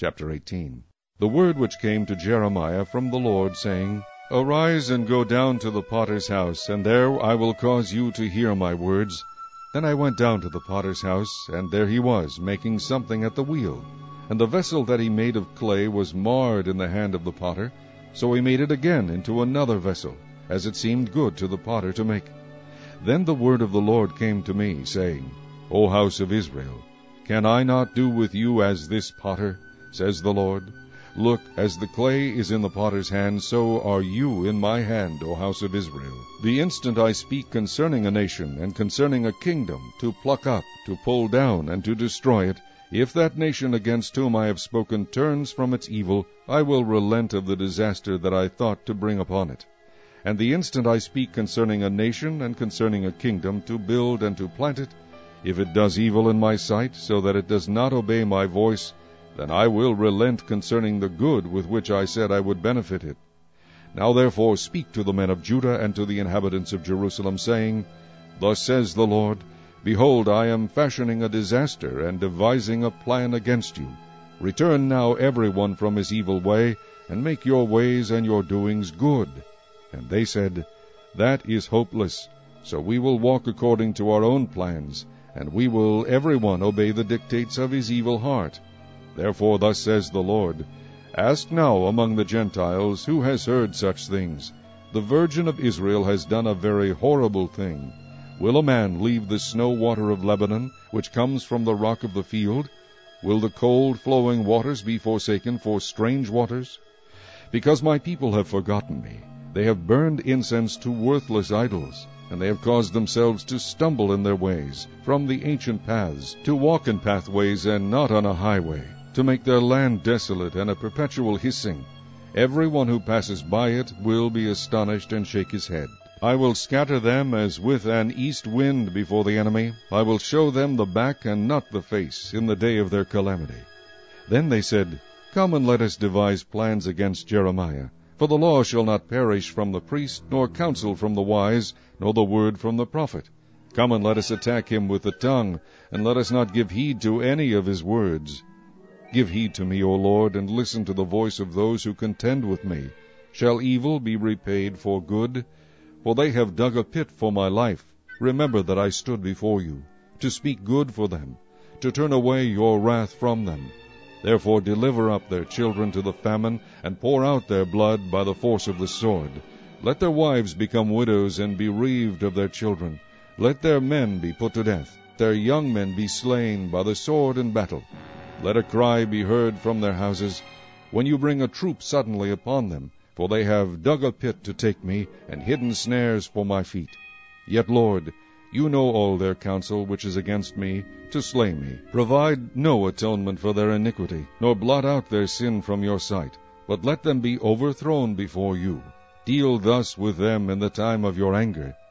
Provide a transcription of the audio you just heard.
Chapter 18. The word which came to Jeremiah from the Lord, saying, Arise and go down to the potter's house, and there I will cause you to hear my words. Then I went down to the potter's house, and there he was, making something at the wheel. And the vessel that he made of clay was marred in the hand of the potter. So he made it again into another vessel, as it seemed good to the potter to make. Then the word of the Lord came to me, saying, O house of Israel, can I not do with you as this potter, says the Lord? Look, as the clay is in the potter's hand, so are you in my hand, O house of Israel. The instant I speak concerning a nation, and concerning a kingdom, to pluck up, to pull down, and to destroy it, if that nation against whom I have spoken turns from its evil, I will relent of the disaster that I thought to bring upon it. And the instant I speak concerning a nation, and concerning a kingdom, to build and to plant it, if it does evil in my sight, so that it does not obey my voice, then I will relent concerning the good with which I said I would benefit it. Now therefore speak to the men of Judah and to the inhabitants of Jerusalem, saying, Thus says the Lord, Behold, I am fashioning a disaster, and devising a plan against you. Return now every one from his evil way, and make your ways and your doings good. And they said, That is hopeless, so we will walk according to our own plans, and we will every one obey the dictates of his evil heart. Therefore thus says the Lord, Ask now among the Gentiles, who has heard such things? The Virgin of Israel has done a very horrible thing. Will a man leave the snow water of Lebanon, which comes from the rock of the field? Will the cold flowing waters be forsaken for strange waters? Because my people have forgotten me, they have burned incense to worthless idols, and they have caused themselves to stumble in their ways, from the ancient paths, to walk in pathways and not on a highway, to make their land desolate and a perpetual hissing. Every one who passes by it will be astonished and shake his head. I will scatter them as with an east wind before the enemy. I will show them the back and not the face in the day of their calamity. Then they said, Come and let us devise plans against Jeremiah. For the law shall not perish from the priest, nor counsel from the wise, nor the word from the prophet. Come and let us attack him with the tongue, and let us not give heed to any of his words. Give heed to me, O Lord, and listen to the voice of those who contend with me. Shall evil be repaid for good? For they have dug a pit for my life. Remember that I stood before you, to speak good for them, to turn away your wrath from them. Therefore deliver up their children to the famine, and pour out their blood by the force of the sword. Let their wives become widows, and bereaved of their children. Let their men be put to death, their young men be slain by the sword in battle. Let a cry be heard from their houses, when you bring a troop suddenly upon them, for they have dug a pit to take me, and hidden snares for my feet. Yet, Lord, you know all their counsel which is against me, to slay me. Provide no atonement for their iniquity, nor blot out their sin from your sight, but let them be overthrown before you. Deal thus with them in the time of your anger,